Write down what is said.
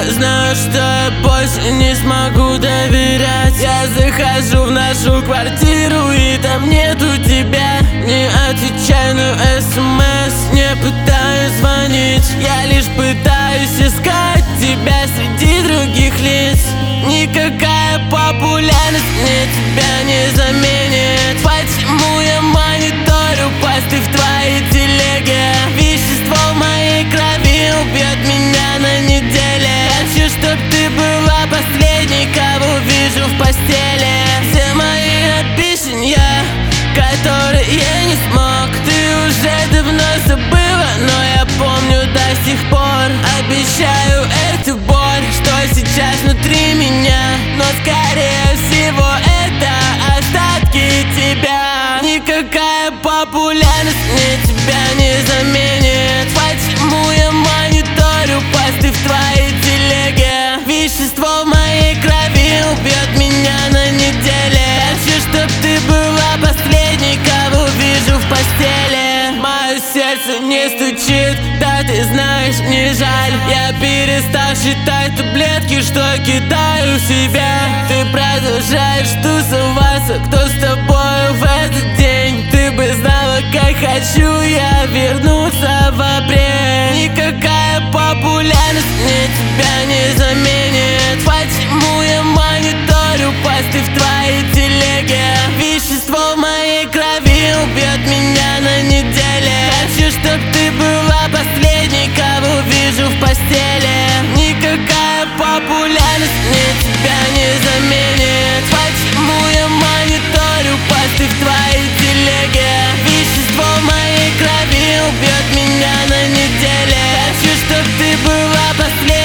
знаю, что я больше не смогу доверять. Я захожу в нашу квартиру, и там нету тебя. Не отвечаю на СМС, не пытаюсь звонить. Я лишь пытаюсь искать тебя среди других лиц. Никакая популярность мне тебя не заменит. Почему я мониторю посты в твоей телеге? Вещество в моей крови убьет меня на неделе. Хочу, чтоб ты была последней, кого вижу в постели. Все мои обещания, которые я не смог, ты уже давно забыла, но я помню до сих пор. Обещаю эту боль, что сейчас внутри меня, но скорее всего это остатки тебя. Никакая популярность мне тебя не заменит. Почему я мониторю посты в твоей телеге? Вещество в моей крови убьет меня на неделе. Хочу, чтоб ты была последней, кого вижу в постели. Мое сердце не стучит, да ты знаешь, не жаль. Я перестал считать таблетки, что кидаю в себя. Ты продолжаешь тусоваться, кто с тобой в этот день? Ты бы знала, как хочу я вернуться в апрель. Никакая популярность мне тебя не заменит. Почему я мониторю посты в твоей телеге? Вещество в моей крови убьет меня на неделе. Хочу, чтоб ты была последней, кого вижу в постели. Никакая популярность мне тебя не заменит. Почему я мониторю посты в твоей телеге? Вещество в моей крови убьет меня на неделе. Хочу, чтоб ты была последней.